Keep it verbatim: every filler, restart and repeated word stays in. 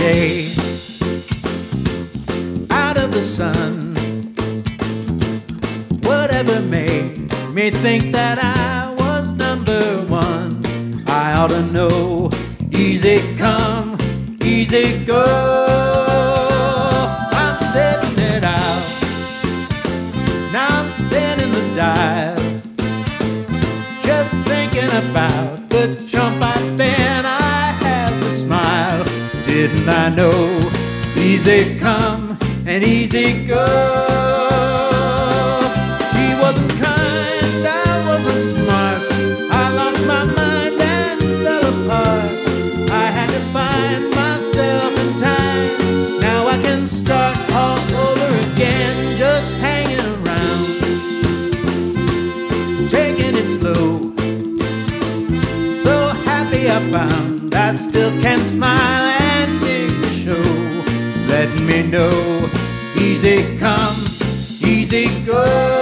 shade out of the sun. Whatever made me think that I was number one? I ought to know. Easy come, easy go. I'm setting it out. Now I'm spinning the dial, just thinking about the chump I've been. I have to smile. Didn't I know? Easy come and easy go. She wasn't kind, I wasn't smart. I lost my mind and fell apart. I had to find myself in time. Now I can start all over again, just hanging around, taking it slow. So happy I found I still can smile and dig the show. Let me know. Easy come, easy go.